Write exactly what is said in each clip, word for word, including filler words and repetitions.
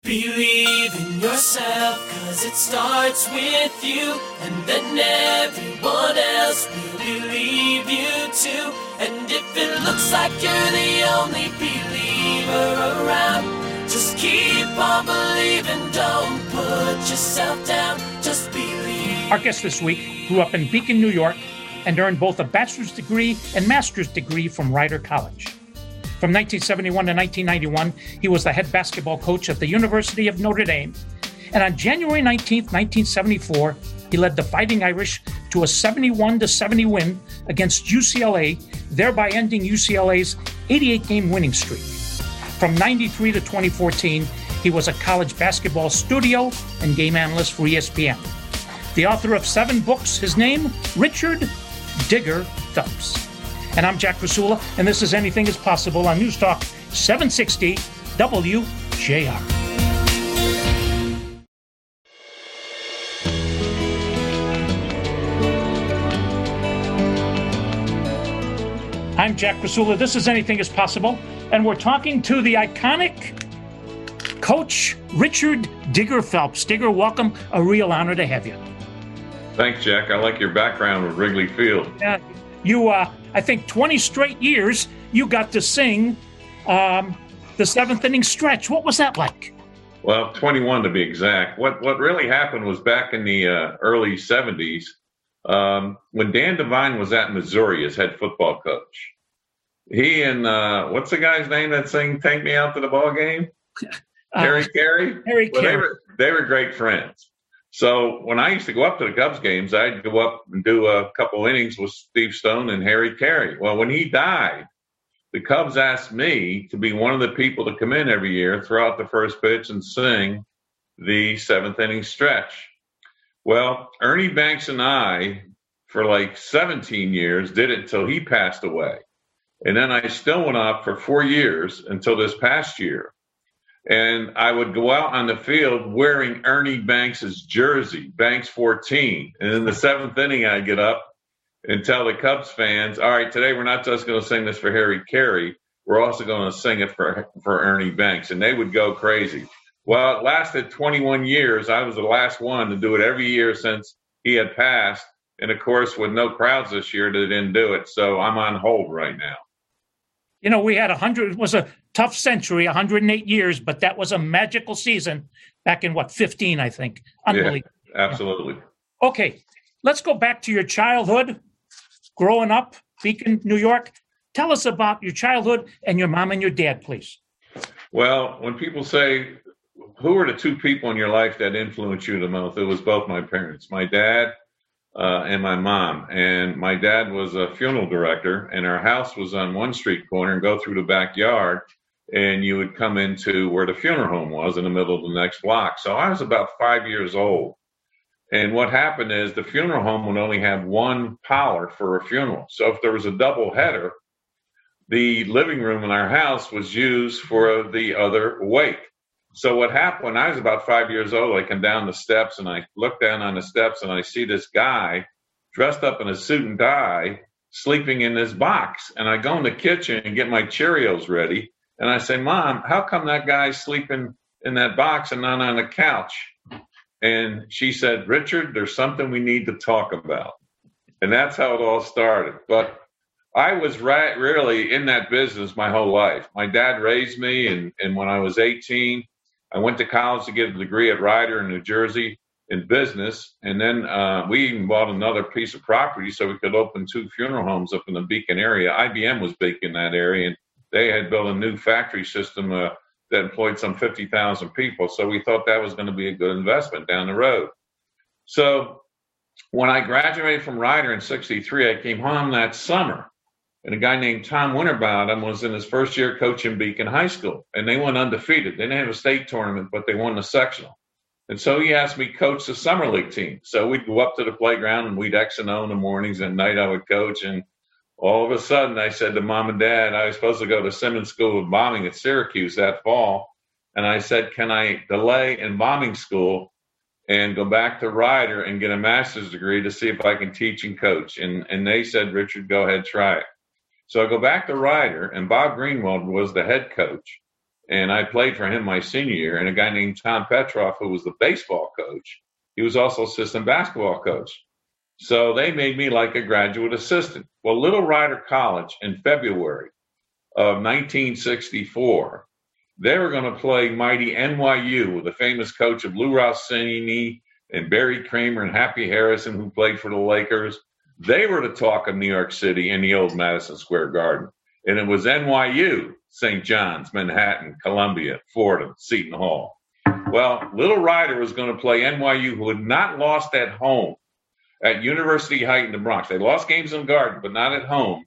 Believe in yourself, cause it starts with you, and then everyone else will believe you too. And if it looks like you're the only believer around, just keep on believing, don't put yourself down, just believe. Our guest this week grew up in Beacon, New York, and earned both a bachelor's degree and master's degree from Rider College. From nineteen seventy-one to nineteen ninety-one, he was the head basketball coach at the University of Notre Dame. And on January nineteenth, nineteen seventy-four, he led the Fighting Irish to a seventy-one to seventy win against U C L A, thereby ending U C L A's eighty-eight game winning streak. From ninety-three to twenty fourteen, he was a college basketball studio and game analyst for E S P N. The author of seven books, his name, Richard Digger Phelps. And I'm Jack Krasula, and this is Anything is Possible on News Talk seven sixty W J R. I'm Jack Krasula. This is Anything is Possible, and we're talking to the iconic coach Richard Digger Phelps. Digger, welcome. A real honor to have you. Thanks, Jack. I like your background with Wrigley Field. Yeah, you, uh, I think twenty straight years, you got to sing um, the seventh inning stretch. What was that like? Well, twenty-one to be exact. What what really happened was back in the uh, early seventies, um, when Dan Devine was at Missouri as head football coach. He and, uh, what's the guy's name that sang Take Me Out to the Ball Game? Uh, Harry Carey? Harry well, Carey. They were, they were great friends. So when I used to go up to the Cubs games, I'd go up and do a couple innings with Steve Stone and Harry Carey. Well, when he died, the Cubs asked me to be one of the people to come in every year, throw out the first pitch, and sing the seventh inning stretch. Well, Ernie Banks and I, for like seventeen years, did it until he passed away. And then I still went up for four years until this past year. And I would go out on the field wearing Ernie Banks's jersey, Banks fourteen. And in the seventh inning, I'd get up and tell the Cubs fans, all right, today we're not just going to sing this for Harry Carey. We're also going to sing it for, for Ernie Banks. And they would go crazy. Well, it lasted twenty-one years. I was the last one to do it every year since he had passed. And, of course, with no crowds this year, they didn't do it. So I'm on hold right now. You know, we had one hundred, it was a tough century, one hundred eight years, but that was a magical season back in, what, fifteen, I think. Unbelievable. Yeah, absolutely. Okay, let's go back to your childhood, growing up, Beacon, New York. Tell us about your childhood and your mom and your dad, please. Well, when people say, who are the two people in your life that influenced you the most? It was both my parents, my dad Uh, and my mom. And my dad was a funeral director, and our house was on one street corner and go through the backyard, and you would come into where the funeral home was in the middle of the next block. So I was about five years old. And what happened is the funeral home would only have one parlor for a funeral. So if there was a double header, the living room in our house was used for the other wake. So what happened when I was about five years old, I come down the steps and I look down on the steps and I see this guy dressed up in a suit and tie sleeping in this box. And I go in the kitchen and get my Cheerios ready. And I say, Mom, how come that guy's sleeping in that box and not on the couch? And she said, Richard, there's something we need to talk about. And that's how it all started. But I was right, really in that business my whole life. My dad raised me, and, and when I was eighteen, I went to college to get a degree at Rider in New Jersey in business. And then uh, we even bought another piece of property so we could open two funeral homes up in the Beacon area. I B M was big in that area, and they had built a new factory system uh, that employed some fifty thousand people. So we thought that was going to be a good investment down the road. So when I graduated from Rider in sixty-three, I came home that summer. And a guy named Tom Winterbottom was in his first year coaching Beacon High School. And they went undefeated. They didn't have a state tournament, but they won the sectional. And so he asked me to coach the summer league team. So we'd go up to the playground and we'd X and O in the mornings, and at night I would coach. And all of a sudden I said to Mom and Dad, I was supposed to go to Simmons School of Bombing at Syracuse that fall. And I said, can I delay in bombing school and go back to Rider and get a master's degree to see if I can teach and coach? And, and they said, Richard, go ahead, try it. So I go back to Rider, and Bob Greenwald was the head coach. And I played for him my senior year. And a guy named Tom Petroff, who was the baseball coach, he was also assistant basketball coach. So they made me like a graduate assistant. Well, Little Rider College in February of nineteen sixty-four, they were going to play mighty N Y U with the famous coach of Lou Rossini and Barry Kramer and Happy Harrison, who played for the Lakers. They were the talk of New York City in the old Madison Square Garden. And it was N Y U, Saint John's, Manhattan, Columbia, Fordham, Seton Hall. Well, Little Rider was going to play N Y U, who had not lost at home at University Heights in the Bronx. They lost games in the Garden, but not at home.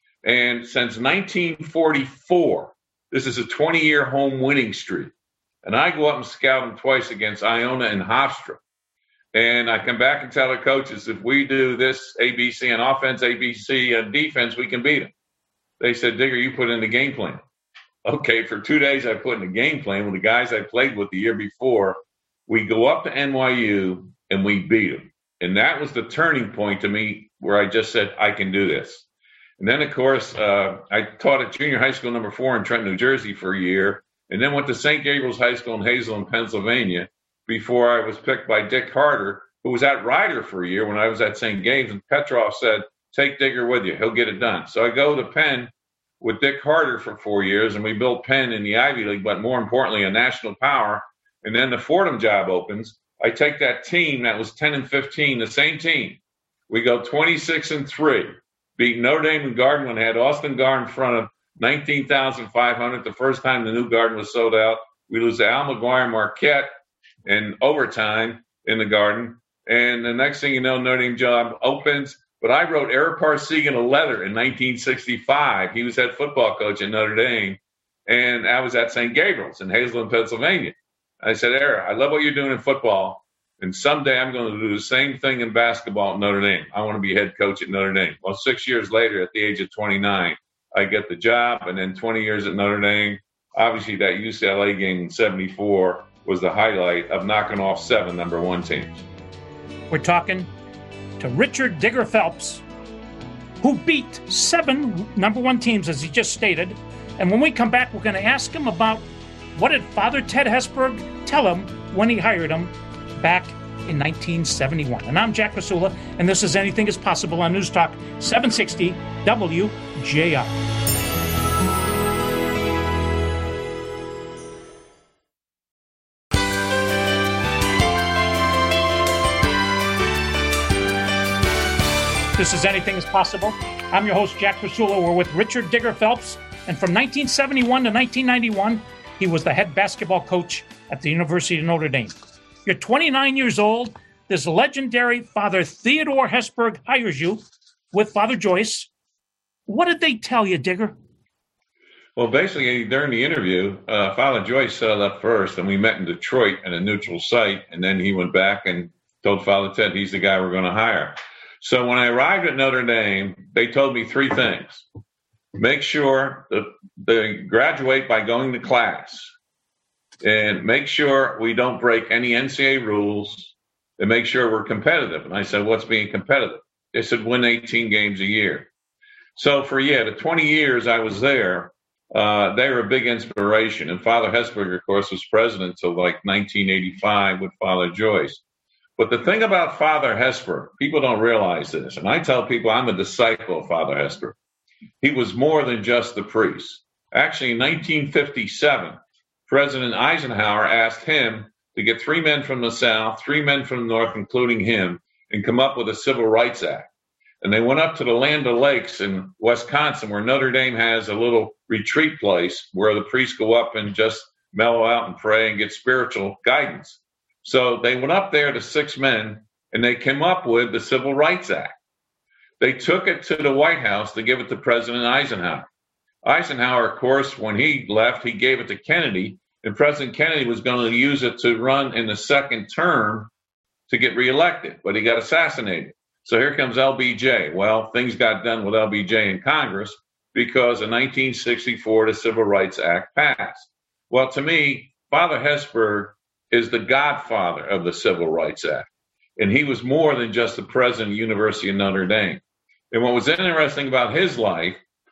And since nineteen forty-four, this is a twenty-year home winning streak. And I go up and scout them twice against Iona and Hofstra. And I come back and tell the coaches, if we do this A B C on offense, A B C on defense, we can beat them. They said, Digger, you put in the game plan. Okay, for two days I put in the game plan with the guys I played with the year before. We go up to N Y U and we beat them. And that was the turning point to me where I just said, I can do this. And then, of course, uh, I taught at junior high school number four in Trenton, New Jersey for a year, and then went to Saint Gabriel's High School in Hazelden, Pennsylvania, before I was picked by Dick Harder, who was at Rider for a year when I was at Saint Gabe's. And Petroff said, take Digger with you. He'll get it done. So I go to Penn with Dick Harder for four years, and we built Penn in the Ivy League, but more importantly, a national power. And then the Fordham job opens. I take that team that was ten and fifteen, the same team. We go twenty-six and three. Beat Notre Dame and Garden when they had Austin Garr in front of nineteen thousand five hundred. The first time the new Garden was sold out. We lose to Al McGuire Marquette in overtime in the Garden. And the next thing you know, Notre Dame job opens. But I wrote Eric Parsegan a letter in nineteen sixty-five. He was head football coach at Notre Dame. And I was at Saint Gabriel's in Hazelden, Pennsylvania. I said, Eric, I love what you're doing in football. And someday I'm going to do the same thing in basketball at Notre Dame. I want to be head coach at Notre Dame. Well, six years later, at the age of twenty-nine, I get the job. And then twenty years at Notre Dame. Obviously, that U C L A game in seventy-four was the highlight of knocking off seven number one teams. We're talking to Richard Digger Phelps, who beat seven number one teams, as he just stated. And when we come back, we're going to ask him about what did Father Ted Hesburgh tell him when he hired him back in nineteen seventy-one. And I'm Jack Krasula, and this is Anything is Possible on News Talk seven sixty W J R. This is Anything is Possible. I'm your host, Jack Krasula. We're with Richard Digger Phelps. And from nineteen seventy-one to nineteen ninety-one, he was the head basketball coach at the University of Notre Dame. You're twenty-nine years old. This legendary Father Theodore Hesburgh hires you with Father Joyce. What did they tell you, Digger? Well, basically, during the interview, uh, Father Joyce set it up first, and we met in Detroit at a neutral site. And then he went back and told Father Ted he's the guy we're going to hire. So when I arrived at Notre Dame, they told me three things. Make sure that they graduate by going to class, and make sure we don't break any N C double A rules, and make sure we're competitive. And I said, what's being competitive? They said, win eighteen games a year. So for, yeah, the twenty years I was there, uh, they were a big inspiration. And Father Hesburgh, of course, was president till like nineteen eighty-five with Father Joyce. But the thing about Father Hesburgh, people don't realize this, and I tell people I'm a disciple of Father Hesburgh. He was more than just the priest. Actually, in nineteen fifty-seven, President Eisenhower asked him to get three men from the South, three men from the North, including him, and come up with a Civil Rights Act. And they went up to the Land O'Lakes in Wisconsin, where Notre Dame has a little retreat place where the priests go up and just mellow out and pray and get spiritual guidance. So they went up there to six men, and they came up with the Civil Rights Act. They took it to the White House to give it to President Eisenhower. Eisenhower, of course, when he left, he gave it to Kennedy, and President Kennedy was going to use it to run in the second term to get reelected, but he got assassinated. So here comes L B J. Well, things got done with L B J in Congress because in nineteen sixty-four, the Civil Rights Act passed. Well, to me, Father Hesburgh is the godfather of the Civil Rights Act. And he was more than just the president of the University of Notre Dame. And what was interesting about his life,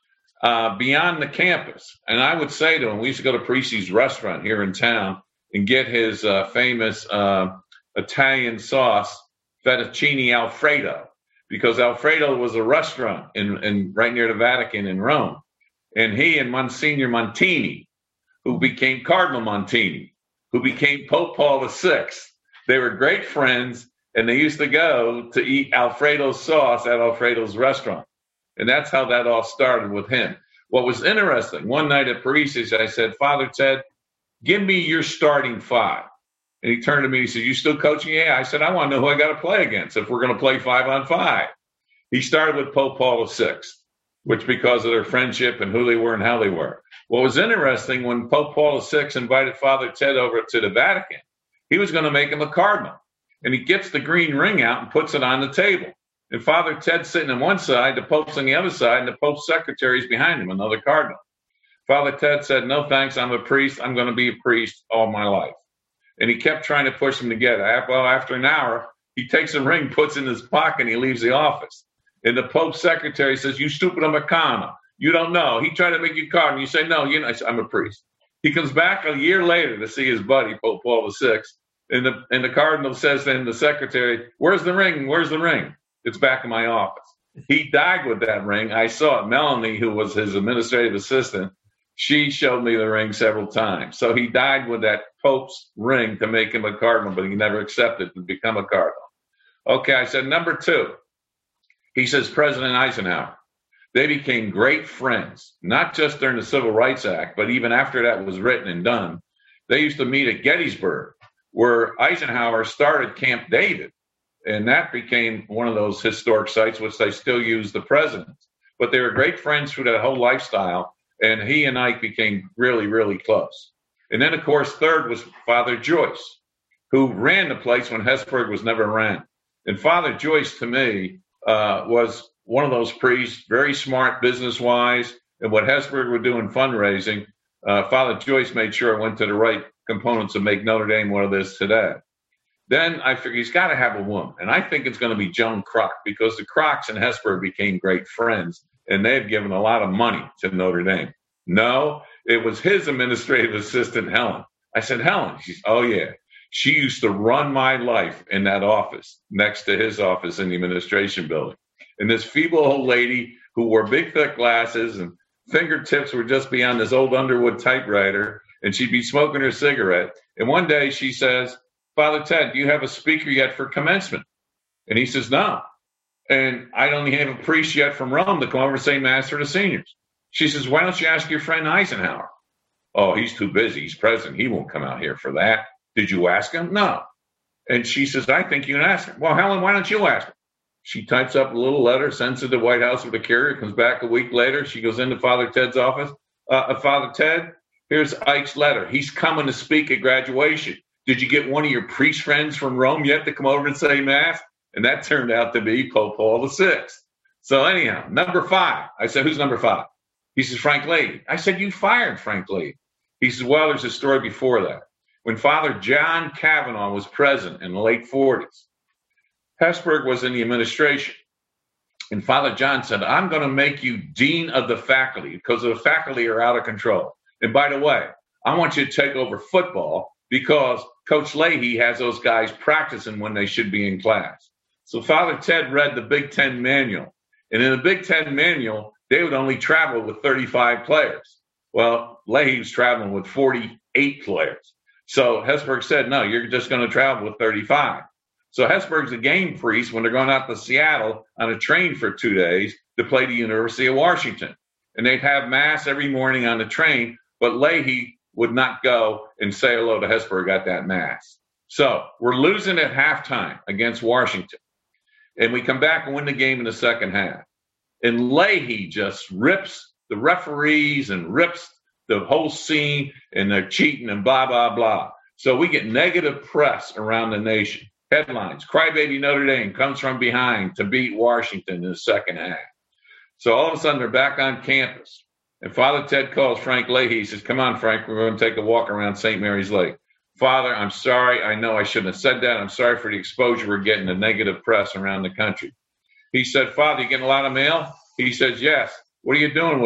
uh, beyond the campus. And I would say to him, we used to go to Parisi's restaurant here in town and get his uh, famous uh, Italian sauce, fettuccine Alfredo, because Alfredo was a restaurant in, in right near the Vatican in Rome. And he and Monsignor Montini, who became Cardinal Montini, who became Pope Paul the Sixth, they were great friends, and they used to go to eat Alfredo's sauce at Alfredo's restaurant. And that's how that all started with him. What was interesting, one night at Parisi's, I said, Father Ted, give me your starting five. And he turned to me and he said, you still coaching? Yeah. I said, I want to know who I got to play against if we're going to play five on five. He started with Pope Paul the Sixth, which because of their friendship and who they were and how they were. What was interesting, when Pope Paul the Sixth invited Father Ted over to the Vatican, he was going to make him a cardinal. And he gets the green ring out and puts it on the table. And Father Ted's sitting on one side, the Pope's on the other side, and the Pope's secretary's behind him, another cardinal. Father Ted said, no, thanks, I'm a priest. I'm going to be a priest all my life. And he kept trying to push them together. Well, after an hour, he takes a ring, puts it in his pocket, and he leaves the office. And the Pope's secretary says, you stupid Americano. You don't know. He tried to make you cardinal. You say, no, you know, I said, I'm a priest. He comes back a year later to see his buddy, Pope Paul the Sixth. And the, and the cardinal says to him, the secretary, where's the ring? Where's the ring? It's back in my office. He died with that ring. I saw it. Melanie, who was his administrative assistant, she showed me the ring several times. So he died with that Pope's ring to make him a cardinal, but he never accepted to become a cardinal. Okay, I said, number two, he says, President Eisenhower. They became great friends, not just during the Civil Rights Act, but even after that was written and done. They used to meet at Gettysburg, where Eisenhower started Camp David. And that became one of those historic sites, which they still use the presidents. But they were great friends through that whole lifestyle. And he and Ike became really, really close. And then, of course, third was Father Joyce, who ran the place when Hesburgh was never ran. And Father Joyce, to me, uh, was one of those priests, very smart business-wise. And what Hesburgh would do in fundraising, uh, Father Joyce made sure it went to the right components to make Notre Dame what it is today. Then I figured he's got to have a woman. And I think it's going to be Joan Kroc, because the Krocs and Hesburgh became great friends, and they've given a lot of money to Notre Dame. No, it was his administrative assistant, Helen. I said, Helen? She's, oh, yeah. She used to run my life in that office next to his office in the administration building. And this feeble old lady who wore big, thick glasses and fingertips were just beyond this old Underwood typewriter, and she'd be smoking her cigarette. And one day she says, Father Ted, do you have a speaker yet for commencement? And he says, no. And I don't even have a priest yet from Rome to come over and say Mass for the seniors. She says, why don't you ask your friend Eisenhower? Oh, he's too busy. He's president. He won't come out here for that. Did you ask him? No. And she says, I think you can ask him. Well, Helen, why don't you ask him? She types up a little letter, sends it to the White House with a carrier, comes back a week later. She goes into Father Ted's office. Uh, Father Ted, here's Ike's letter. He's coming to speak at graduation. Did you get one of your priest friends from Rome yet to come over and say Mass? And that turned out to be Pope Paul the Sixth. So anyhow, number five. I said, who's number five? He says, Frank Leahy. I said, you fired Frank Leahy. He says, well, there's a story before that. When Father John Kavanaugh was president in the late forties, Hesburgh was in the administration. And Father John said, I'm going to make you dean of the faculty because the faculty are out of control. And by the way, I want you to take over football because Coach Leahy has those guys practicing when they should be in class. So Father Ted read the Big Ten manual. And in the Big Ten manual, they would only travel with thirty-five players. Well, Leahy was traveling with forty-eight players. So Hesburgh said, no, you're just going to travel with thirty-five. So Hesburgh's a game priest when they're going out to Seattle on a train for two days to play the University of Washington. And they'd have Mass every morning on the train, but Leahy would not go and say hello to Hesburgh at that Mass. So we're losing at halftime against Washington. And we come back and win the game in the second half. And Leahy just rips the referees and rips the whole scene, and they're cheating and blah, blah, blah. So we get negative press around the nation. Headlines, Crybaby Notre Dame comes from behind to beat Washington in the second half. So all of a sudden they're back on campus. And Father Ted calls Frank Leahy. He says, come on, Frank, we're going to take a walk around Saint Mary's Lake. Father, I'm sorry. I know I shouldn't have said that. I'm sorry for the exposure we're getting, the negative press around the country. He said, Father, you getting a lot of mail? He says, yes. What are you doing with it?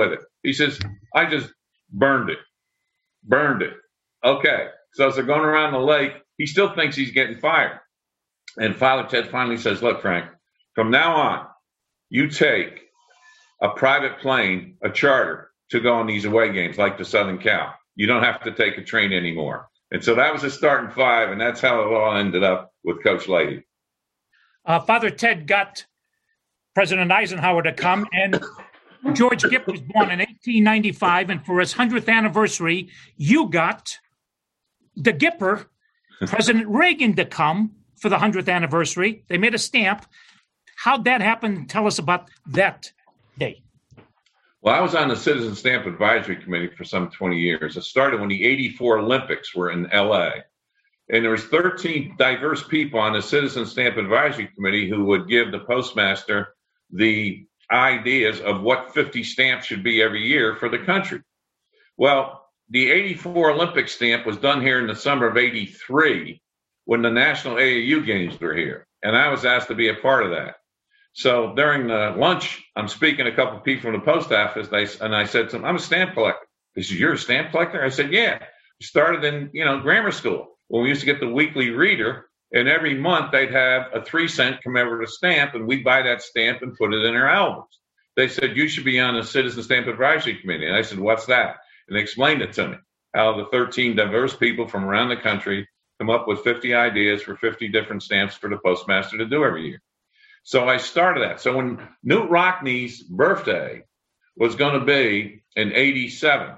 He says, I just burned it. Burned it. Okay. So as they're going around the lake, he still thinks he's getting fired. And Father Ted finally says, look, Frank, from now on, you take a private plane, a charter, to go on these away games like the Southern Cal. You don't have to take a train anymore. And so that was his starting five, and that's how it all ended up with Coach Leahy. Uh, Father Ted got President Eisenhower to come, and George Gipp was born in eighteen ninety-five, and for his hundredth anniversary, you got the Gipper, President Reagan, to come for the hundredth anniversary. They made a stamp. How'd that happen? Tell us about that day. Well, I was on the Citizen Stamp Advisory Committee for some twenty years. It started when the eighty-four Olympics were in L A. And there was thirteen diverse people on the Citizen Stamp Advisory Committee who would give the postmaster the ideas of what fifty stamps should be every year for the country. Well, the eighty-four Olympic stamp was done here in the summer of eighty-three when the National A A U games were here. And I was asked to be a part of that. So during the lunch, I'm speaking to a couple of people from the post office, and I said to them, I'm a stamp collector. They said, you're a stamp collector? I said, yeah. We started in, you know, grammar school when we used to get the weekly reader, and every month they'd have a three cent commemorative stamp, and we'd buy that stamp and put it in our albums. They said, you should be on the Citizen Stamp Advisory Committee. And I said, what's that? And they explained it to me, how the thirteen diverse people from around the country come up with fifty ideas for fifty different stamps for the postmaster to do every year. So I started that. So when Knute Rockne's birthday was going to be in eighty-seven,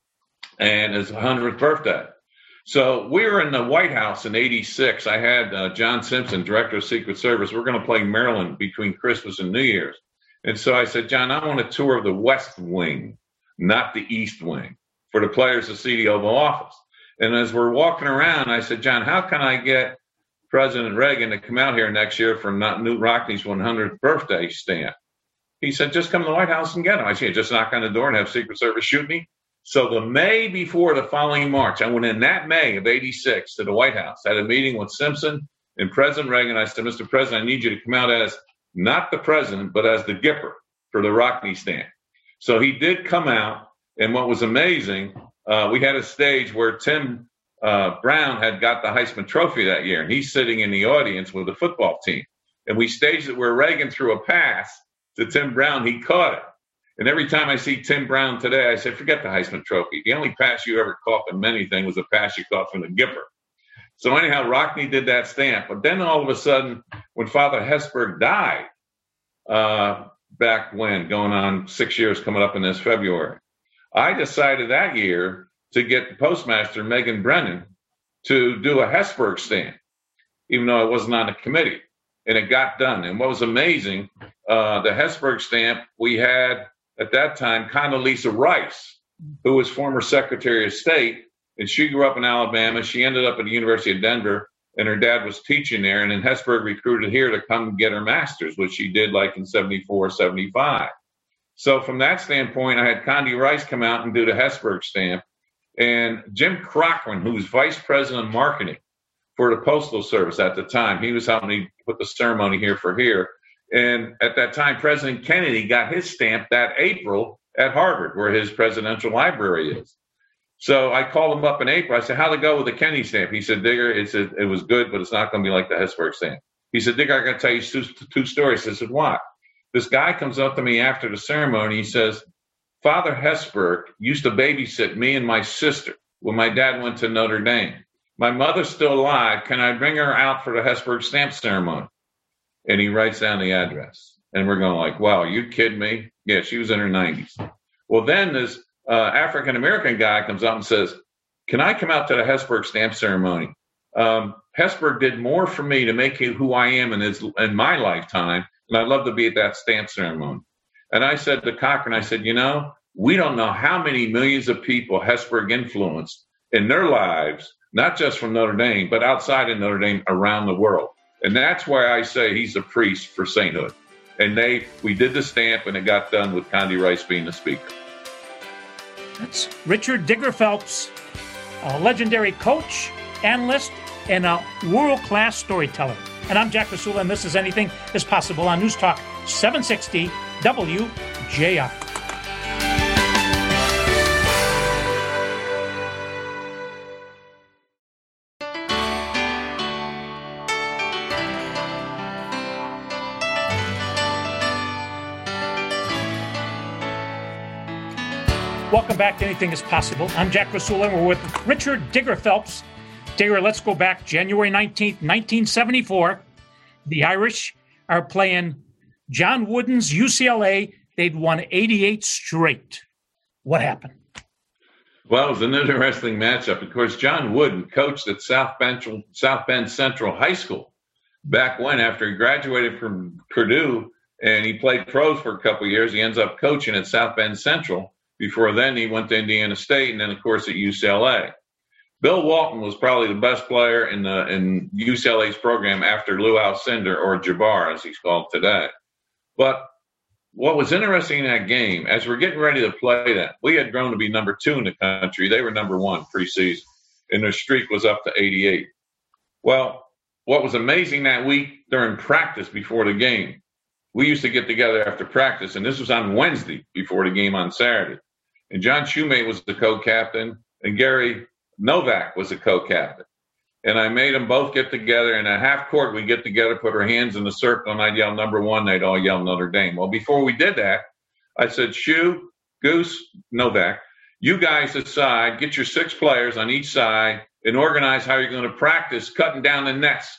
and his hundredth birthday. So we were in the White House in eighty-six. I had uh, John Simpson, Director of Secret Service. We're going to play Maryland between Christmas and New Year's. And so I said, John, I want a tour of the West Wing, not the East Wing, for the players to see the Oval Office. And as we're walking around, I said, John, how can I get President Reagan to come out here next year for Knute Rockne's one hundredth birthday stamp? He said, just come to the White House and get him. I said, just knock on the door and have Secret Service shoot me. So the May before the following March, I went in that May of eighty-six to the White House, had a meeting with Simpson and President Reagan. I said, Mister President, I need you to come out as not the president, but as the Gipper for the Rockne stamp. So he did come out. And what was amazing, uh, we had a stage where Tim Uh, Brown had got the Heisman Trophy that year, and he's sitting in the audience with the football team. And we staged it where Reagan threw a pass to Tim Brown. He caught it. And every time I see Tim Brown today, I say, forget the Heisman Trophy. The only pass you ever caught in anything was a pass you caught from the Gipper. So anyhow, Rockne did that stamp. But then all of a sudden, when Father Hesburgh died, uh, back when, going on six years coming up in this February, I decided that year to get the postmaster, Megan Brennan, to do a Hesburgh stamp, even though I wasn't on the committee. And it got done. And what was amazing, uh, the Hesburgh stamp, we had at that time Condoleezza Rice, who was former Secretary of State, and she grew up in Alabama. She ended up at the University of Denver, and her dad was teaching there. And then Hesburgh recruited her to come get her master's, which she did like in seventy-four, seventy-five. So from that standpoint, I had Condi Rice come out and do the Hesburgh stamp. And Jim Cochran, who was vice president of marketing for the Postal Service at the time, he was helping me put the ceremony here for here. And at that time, President Kennedy got his stamp that April at Harvard, where his presidential library is. So I called him up in April. I said, how'd it go with the Kennedy stamp? He said, Digger, it's a, it was good, but it's not going to be like the Hesburgh stamp. He said, Digger, I got to tell you two, two stories. I said, what? This guy comes up to me after the ceremony. He says, Father Hesburgh used to babysit me and my sister when my dad went to Notre Dame. My mother's still alive. Can I bring her out for the Hesburgh stamp ceremony? And he writes down the address. And we're going like, wow, are you kidding me? Yeah, she was in her nineties. Well, then this uh, African-American guy comes up and says, can I come out to the Hesburgh stamp ceremony? Um, Hesburgh did more for me to make you who I am in, his, in my lifetime, and I'd love to be at that stamp ceremony. And I said to Cochran, I said, you know, we don't know how many millions of people Hesburgh influenced in their lives, not just from Notre Dame, but outside of Notre Dame around the world. And that's why I say he's a priest for sainthood. And they, we did the stamp, and it got done with Condi Rice being the speaker. That's Richard Digger Phelps, a legendary coach, analyst, and a world-class storyteller. And I'm Jack Rasula, and this is Anything is Possible on News Talk seven sixty W J R. Welcome back to Anything is Possible. I'm Jack Rasula, and we're with Richard Digger Phelps. Digger, let's go back January nineteenth, nineteen seventy-four. The Irish are playing John Wooden's U C L A. They'd won eighty-eight straight. What happened? Well, it was an interesting matchup. Of course, John Wooden coached at South Bend, South Bend Central High School back when, after he graduated from Purdue, and he played pros for a couple of years. He ends up coaching at South Bend Central. Before then, he went to Indiana State, and then, of course, at U C L A. Bill Walton was probably the best player in the in U C L A's program after Lou Alcindor, or Jabbar, as he's called today. But what was interesting in that game, as we're getting ready to play that, we had grown to be number two in the country. They were number one preseason, and their streak was up to eighty-eight. Well, what was amazing that week during practice before the game, we used to get together after practice, and this was on Wednesday before the game on Saturday. And John Shumate was the co-captain, and Gary Novak was the co-captain. And I made them both get together, and at half court, we get together, put our hands in the circle, and I'd yell number one, they'd all yell Notre Dame. Well, before we did that, I said, Shu, Goose, Novak, you guys decide, get your six players on each side, and organize how you're going to practice cutting down the nets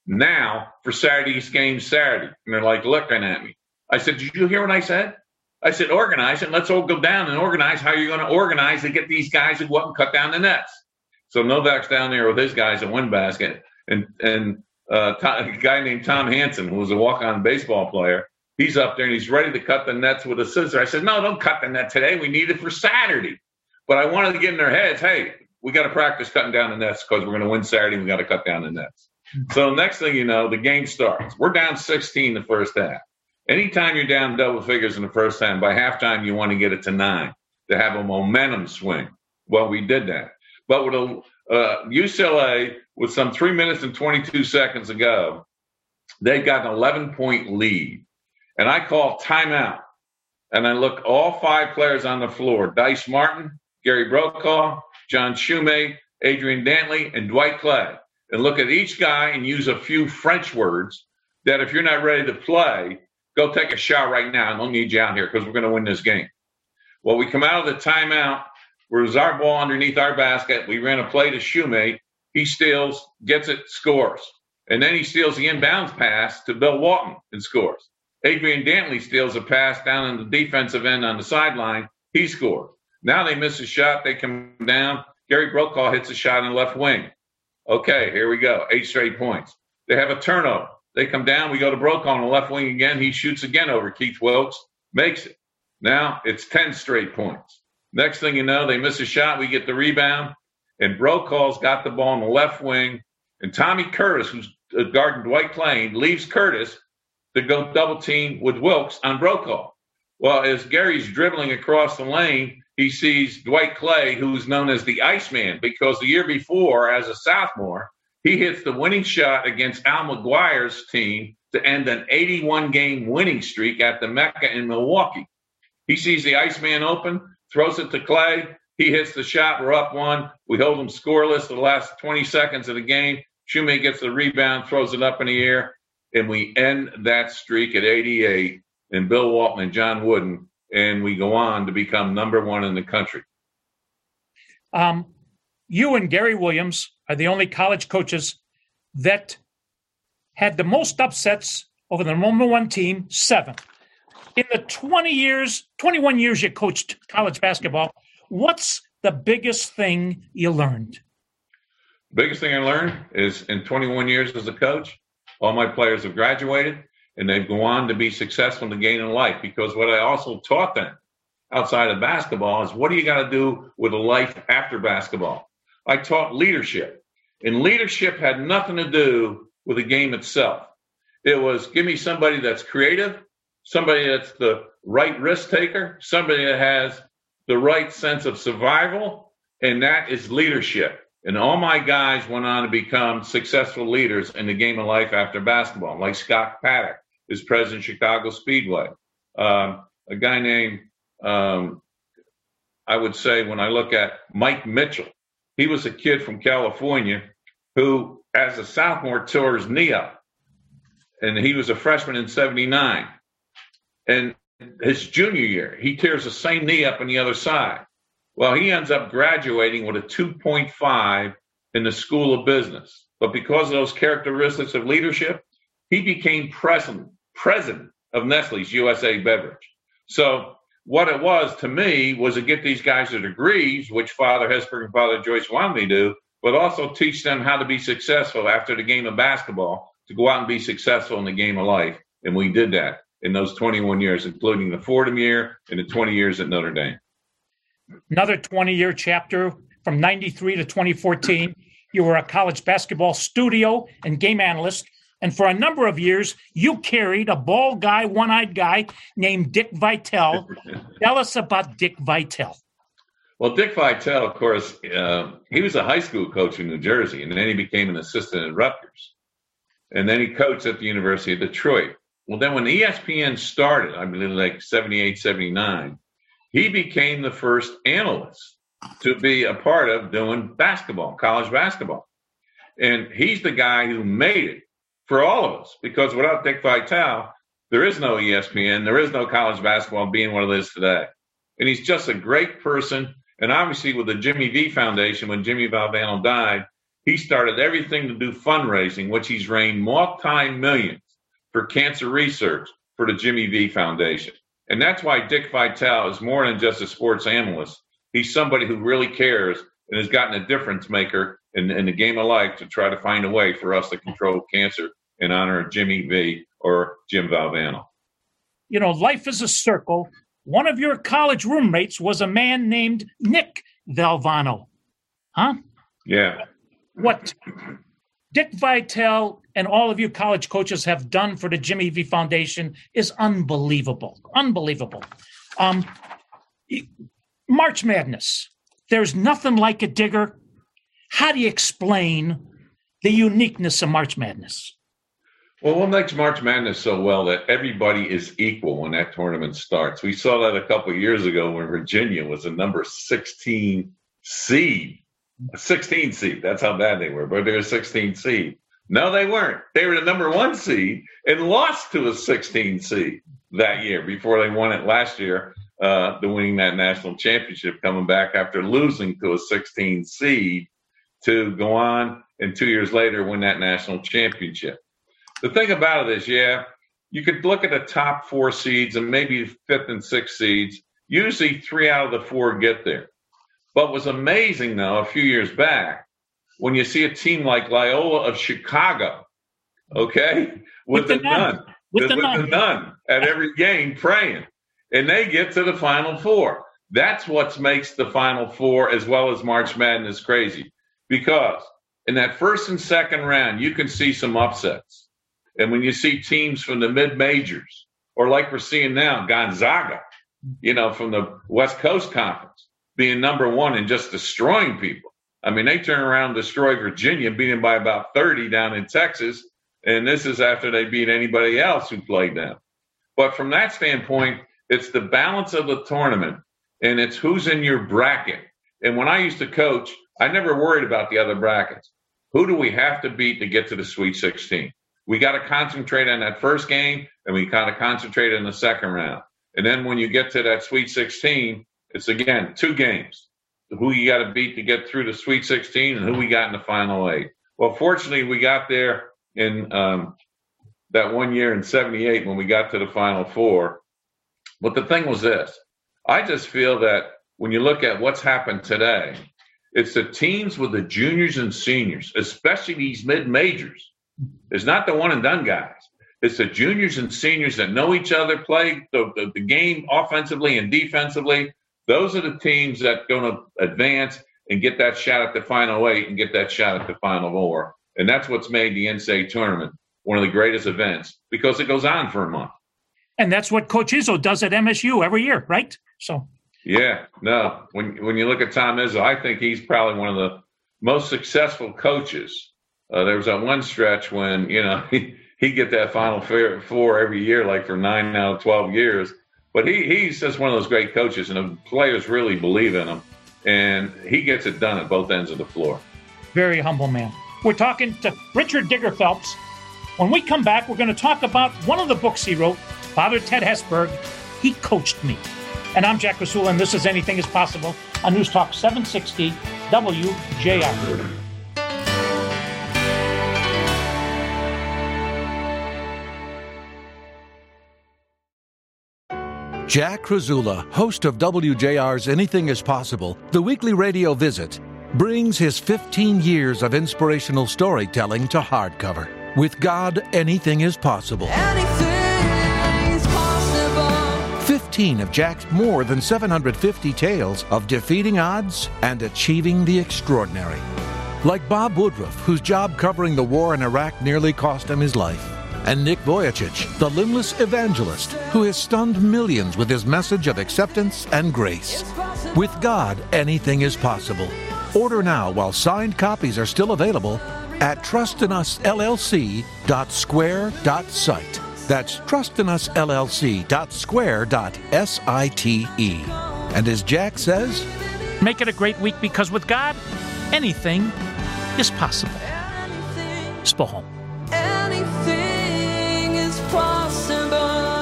now for Saturday's game Saturday. And they're like looking at me. I said, did you hear what I said? I said, organize it. Let's all go down and organize how you're going to organize to get these guys to go up and cut down the nets. So Novak's down there with his guys at one basket. And and uh, a guy named Tom Hansen, who was a walk-on baseball player, he's up there and he's ready to cut the nets with a scissor. I said, no, don't cut the net today. We need it for Saturday. But I wanted to get in their heads, hey, we got to practice cutting down the nets because we're going to win Saturday. We got to cut down the nets. So next thing you know, the game starts. We're down sixteen the first half. Anytime you're down double figures in the first half, by halftime you want to get it to nine to have a momentum swing. Well, we did that. But with a uh, U C L A, with some three minutes and twenty-two seconds to go, they've got an eleven-point lead. And I call timeout. And I look all five players on the floor, Dice Martin, Gary Brokaw, John Shumate, Adrian Dantley, and Dwight Clay, and look at each guy and use a few French words that if you're not ready to play, go take a shot right now. I don't need you out here because we're going to win this game. Well, we come out of the timeout. Where it was our ball underneath our basket. We ran a play to Shumate. He steals, gets it, scores. And then he steals the inbounds pass to Bill Walton and scores. Adrian Dantley steals a pass down in the defensive end on the sideline. He scores. Now they miss a shot. They come down. Gary Brokaw hits a shot in the left wing. Okay, here we go. Eight straight points. They have a turnover. They come down. We go to Brokaw on the left wing again. He shoots again over Keith Wilkes. Makes it. Now it's ten straight points. Next thing you know, they miss a shot. We get the rebound. And Brokaw's got the ball in the left wing. And Tommy Curtis, who's guarding Dwight Clay, leaves Curtis to go double team with Wilkes on Brokaw. Well, as Gary's dribbling across the lane, he sees Dwight Clay, who's known as the Iceman, because the year before, as a sophomore, he hits the winning shot against Al McGuire's team to end an eighty-one game winning streak at the Mecca in Milwaukee. He sees the Iceman open, throws it to Clay. He hits the shot. We're up one. We hold them scoreless the last twenty seconds of the game. Shumate gets the rebound, throws it up in the air, and we end that streak at eighty-eight. And Bill Walton and John Wooden, and we go on to become number one in the country. Um, you and Gary Williams are the only college coaches that had the most upsets over the number one team, seven. In the twenty years, twenty-one years you coached college basketball, what's the biggest thing you learned? Biggest thing I learned is in twenty-one years as a coach, all my players have graduated and they've gone on to be successful in the game in life, because what I also taught them outside of basketball is what do you got to do with a life after basketball? I taught leadership, and leadership had nothing to do with the game itself. It was give me somebody that's creative, somebody that's the right risk taker, somebody that has the right sense of survival, and that is leadership. And all my guys went on to become successful leaders in the game of life after basketball, like Scott Paddock is president of Chicago Speedway. Um, a guy named, um, I would say when I look at Mike Mitchell, he was a kid from California who, as a sophomore, tore his knee up. And he was a freshman in seventy-nine. And his junior year, he tears the same knee up on the other side. Well, he ends up graduating with a two point five in the School of Business. But because of those characteristics of leadership, he became president, president of Nestle's U S A Beverage. So what it was to me was to get these guys their degrees, which Father Hesburgh and Father Joyce wanted me to do, but also teach them how to be successful after the game of basketball, to go out and be successful in the game of life. And we did that in those twenty-one years, including the Fordham year and the twenty years at Notre Dame. Another twenty-year chapter from ninety-three to twenty fourteen. You were a college basketball studio and game analyst. And for a number of years, you carried a bald guy, one-eyed guy named Dick Vitale. Tell us about Dick Vitale. Well, Dick Vitale, of course, uh, he was a high school coach in New Jersey, and then he became an assistant at Rutgers. And then he coached at the University of Detroit. Well, then when E S P N started, I believe like seventy-eight, seventy-nine, he became the first analyst to be a part of doing basketball, college basketball. And he's the guy who made it for all of us, because without Dick Vitale, there is no E S P N, there is no college basketball being what it is today. And he's just a great person. And obviously with the Jimmy V Foundation, when Jimmy Valvano died, he started everything to do fundraising, which he's raised multi-millions for cancer research for the Jimmy V Foundation. And that's why Dick Vitale is more than just a sports analyst. He's somebody who really cares and has gotten a difference maker in, in the game of life to try to find a way for us to control cancer in honor of Jimmy V or Jim Valvano. You know, life is a circle. One of your college roommates was a man named Nick Valvano. Huh? Yeah. What Dick Vitale and all of you college coaches have done for the Jimmy V Foundation is unbelievable. Unbelievable. Um, March Madness. There's nothing like it, Digger. How do you explain the uniqueness of March Madness? Well, what makes March Madness so well that everybody is equal when that tournament starts? We saw that a couple of years ago when Virginia was a number sixteen seed. A sixteen seed. That's how bad they were, but they were a sixteen seed. No, they weren't. They were the number one seed and lost to a sixteen seed that year before they won it last year, uh, the winning that national championship, coming back after losing to a sixteen seed to go on and two years later win that national championship. The thing about it is, yeah, you could look at the top four seeds and maybe fifth and sixth seeds. Usually three out of the four get there. But what's amazing, though, a few years back, when you see a team like Loyola of Chicago, okay, with, with the, the nun, nun. With, the, with nun. the nun at every game praying, and they get to the Final Four. That's what makes the Final Four as well as March Madness crazy, because in that first and second round, you can see some upsets. And when you see teams from the mid-majors, or like we're seeing now, Gonzaga, you know, from the West Coast Conference, being number one and just destroying people. I mean, they turn around and destroy Virginia, beat them by about thirty down in Texas, and this is after they beat anybody else who played them. But from that standpoint, it's the balance of the tournament, and it's who's in your bracket. And when I used to coach, I never worried about the other brackets. Who do we have to beat to get to the Sweet sixteen? We got to concentrate on that first game, and we got to concentrate in the second round. And then when you get to that Sweet sixteen, it's, again, two games. Who you got to beat to get through the Sweet sixteen and who we got in the Final Eight. Well, fortunately, we got there in um, that one year in seventy-eight when we got to the Final Four. But the thing was this. I just feel that when you look at what's happened today, it's the teams with the juniors and seniors, especially these mid-majors. It's not the one-and-done guys. It's the juniors and seniors that know each other, play the, the, the game offensively and defensively. Those are the teams that are going to advance and get that shot at the Final Eight and get that shot at the Final Four. And that's what's made the N C double A tournament one of the greatest events, because it goes on for a month. And that's what Coach Izzo does at M S U every year, right? So, yeah, no. When when you look at Tom Izzo, I think he's probably one of the most successful coaches. Uh, there was that one stretch when, you know, he, he'd get that Final Four every year, like for nine out of twelve years. But he he's just one of those great coaches, and the players really believe in him. And he gets it done at both ends of the floor. Very humble man. We're talking to Richard Digger Phelps. When we come back, we're going to talk about one of the books he wrote, Father Ted Hesburgh. He coached me. And I'm Jack Rasula, and this is Anything is Possible. on News Talk seven sixty W J R. Jack Krasula, host of W J R's Anything is Possible, the weekly radio visit, brings his fifteen years of inspirational storytelling to hardcover. With God, anything is possible. Anything is possible. fifteen of Jack's more than seven hundred fifty tales of defeating odds and achieving the extraordinary. Like Bob Woodruff, whose job covering the war in Iraq nearly cost him his life. And Nick Vujicic, the limbless evangelist who has stunned millions with his message of acceptance and grace. With God, anything is possible. Order now while signed copies are still available at trust in us L L C dot square dot site. That's trust in us L L C dot square dot site. And as Jack says, make it a great week, because with God, anything is possible. Spohom. Anything is possible.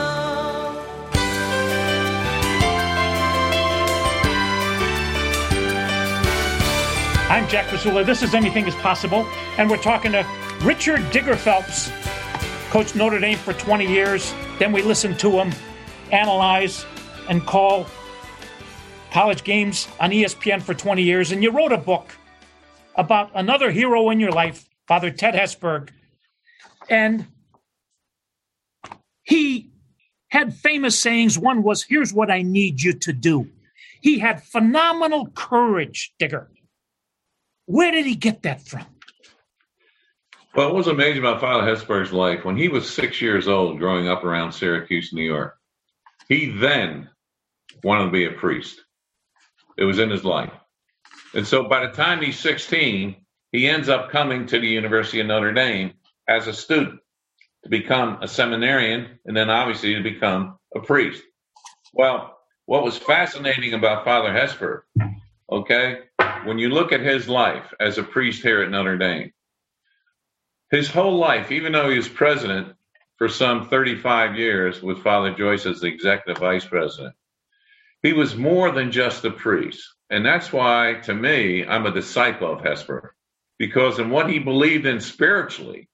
I'm Jack Krasula. This is Anything is Possible, and we're talking to Richard Digger Phelps, coached Notre Dame for twenty years. Then we listened to him analyze and call college games on E S P N for twenty years. And you wrote a book about another hero in your life, Father Ted Hesburgh. And he had famous sayings. One was, here's what I need you to do. He had phenomenal courage, Digger. Where did he get that from? Well, what was amazing about Father Hesburgh's life, when he was six years old, growing up around Syracuse, New York, he then wanted to be a priest. It was in his life. And so by the time he's sixteen, he ends up coming to the University of Notre Dame as a student to become a seminarian, and then obviously to become a priest. Well, what was fascinating about Father Hesburgh, okay, when you look at his life as a priest here at Notre Dame, his whole life, even though he was president for some thirty-five years with Father Joyce as the executive vice president, he was more than just a priest. And that's why, to me, I'm a disciple of Hesburgh, because in what he believed in spiritually,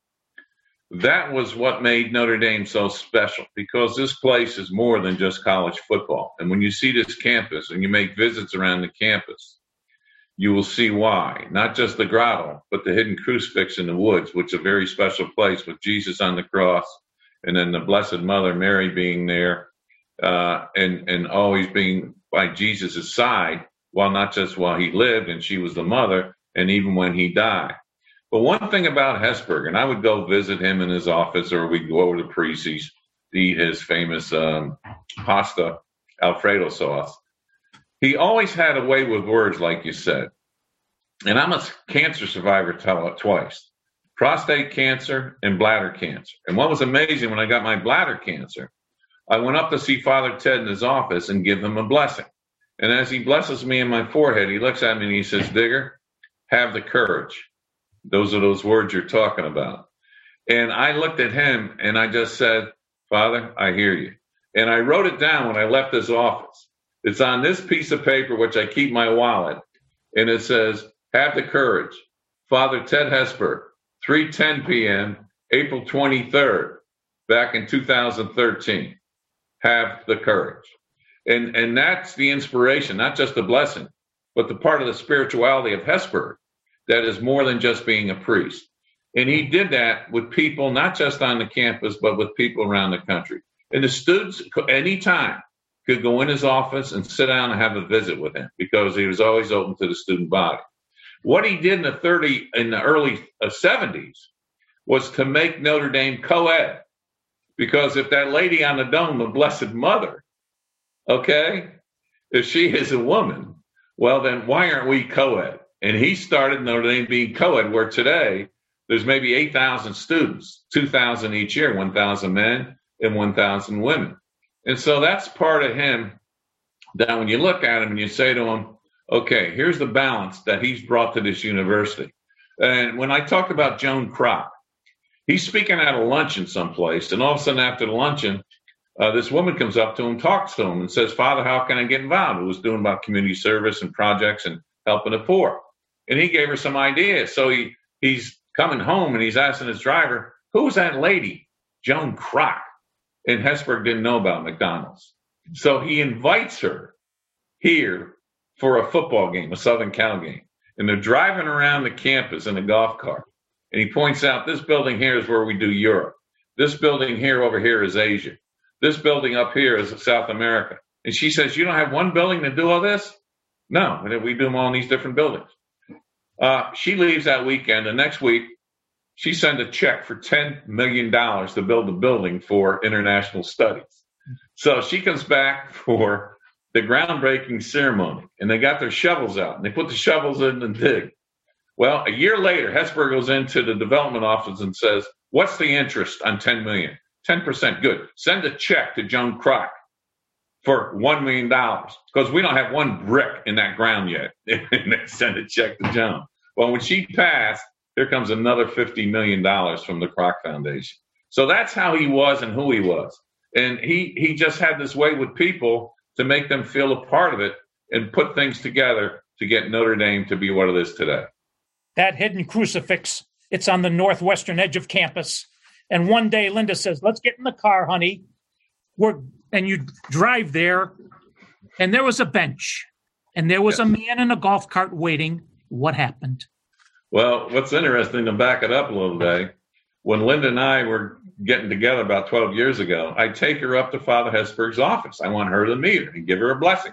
that was what made Notre Dame so special, because this place is more than just college football. And when you see this campus and you make visits around the campus, you will see why. Not just the grotto, but the hidden crucifix in the woods, which is a very special place with Jesus on the cross, and then the Blessed Mother Mary being there, uh, and, and always being by Jesus' side, while not just while he lived and she was the mother, and even when he died. But one thing about Hesburgh, and I would go visit him in his office, or we'd go over to Parisi's to eat his famous um, pasta Alfredo sauce. He always had a way with words, like you said. And I'm a cancer survivor twice, prostate cancer and bladder cancer. And what was amazing, when I got my bladder cancer, I went up to see Father Ted in his office and give him a blessing. And as he blesses me in my forehead, he looks at me and he says, Digger, have the courage. Those are those words you're talking about. And I looked at him and I just said, Father, I hear you. And I wrote it down when I left his office. It's on this piece of paper, which I keep in my wallet. And it says, have the courage. Father Ted Hesburgh, three ten p.m., April twenty-third, back in two thousand thirteen. Have the courage. And, and that's the inspiration, not just the blessing, but the part of the spirituality of Hesburgh that is more than just being a priest. And he did that with people, not just on the campus, but with people around the country. And the students, anytime, could go in his office and sit down and have a visit with him, because he was always open to the student body. What he did in the thirty in the early uh, seventies was to make Notre Dame co-ed, because if that lady on the dome, the Blessed Mother, okay, if she is a woman, well, then why aren't we co-ed? And he started Notre Dame being co-ed, where today there's maybe eight thousand students, two thousand each year, one thousand men and one thousand women. And so that's part of him that when you look at him and you say to him, okay, here's the balance that he's brought to this university. And when I talked about Joan Kroc, he's speaking at a luncheon someplace, and all of a sudden after the luncheon, uh, this woman comes up to him, talks to him, and says, Father, how can I get involved? He was doing about community service and projects and helping the poor. And he gave her some ideas. So he he's coming home and he's asking his driver, who was that lady? Joan Kroc. And Hesburgh didn't know about McDonald's. So he invites her here for a football game, a Southern Cal game. And they're driving around the campus in a golf cart. And he points out, this building here is where we do Europe. This building here over here is Asia. This building up here is South America. And she says, you don't have one building to do all this? No, we do them all in these different buildings. Uh, she leaves that weekend. The next week, she sent a check for ten million dollars to build a building for international studies. So she comes back for the groundbreaking ceremony, and they got their shovels out, and they put the shovels in and dig. Well, a year later, Hesburgh goes into the development office and says, what's the interest on ten million dollars? ten percent. Good. Send a check to Joan Kroc for one million dollars because we don't have one brick in that ground yet. And they send a check to Joan. Well, when she passed, here comes another fifty million dollars from the Kroc Foundation. So that's how he was and who he was. And he, he just had this way with people to make them feel a part of it and put things together to get Notre Dame to be what it is today. That hidden crucifix, it's on the northwestern edge of campus. And one day Linda says, let's get in the car, honey. We're, and you drive there, and there was a bench, and there was yes. a man in a golf cart waiting. What happened? Well, what's interesting, to back it up a little bit, when Linda and I were getting together about twelve years ago, I take her up to Father Hesburgh's office. I want her to meet her and give her a blessing.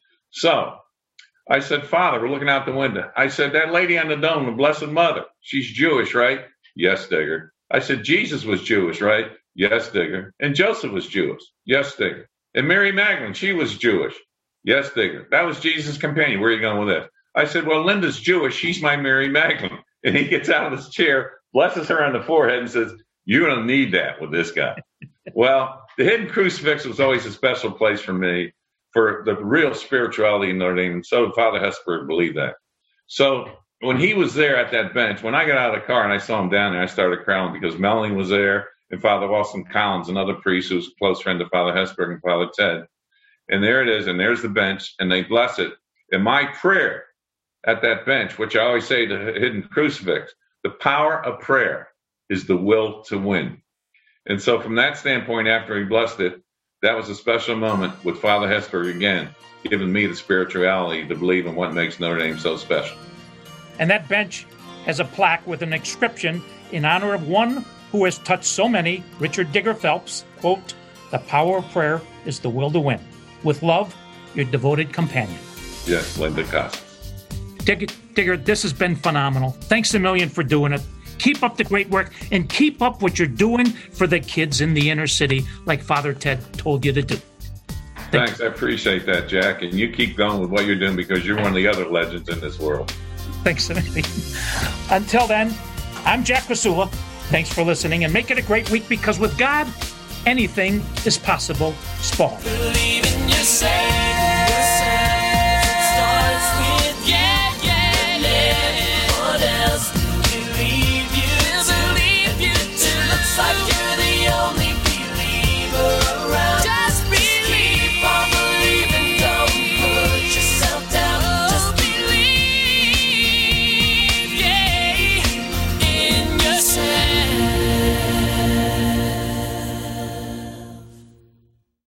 So I said, Father, we're looking out the window. I said, that lady on the dome, the Blessed Mother, she's Jewish, right? Yes, Digger. I said, Jesus was Jewish, right? Yes, Digger. And Joseph was Jewish. Yes, Digger. And Mary Magdalene, she was Jewish. Yes, Digger. That was Jesus' companion. Where are you going with this? I said, well, Linda's Jewish. She's my Mary Magdalene. And he gets out of his chair, blesses her on the forehead, and says, you don't need that with this guy. Well, the hidden crucifix was always a special place for me for the real spirituality in Notre Dame. And so Father Hesburgh believed that. So when he was there at that bench, when I got out of the car and I saw him down there, I started crying because Melanie was there and Father Austin Collins, another priest who was a close friend of Father Hesburgh and Father Ted. And there it is, and there's the bench, and they bless it. And my prayer at that bench, which I always say, the hidden crucifix, the power of prayer is the will to win. And so from that standpoint, after he blessed it, that was a special moment with Father Hesburgh again, giving me the spirituality to believe in what makes Notre Dame so special. And that bench has a plaque with an inscription in honor of one who has touched so many, Richard Digger Phelps, quote, the power of prayer is the will to win. With love, your devoted companion. Yes, Linda Costa. Digger, Digger, this has been phenomenal. Thanks a million for doing it. Keep up the great work and keep up what you're doing for the kids in the inner city like Father Ted told you to do. Thanks. Thanks. I appreciate that, Jack. And you keep going with what you're doing because you're one of the other legends in this world. Thanks a million. Until then, I'm Jack Krasula. Thanks for listening and make it a great week because with God, anything is possible. Spall. Believe in yourself.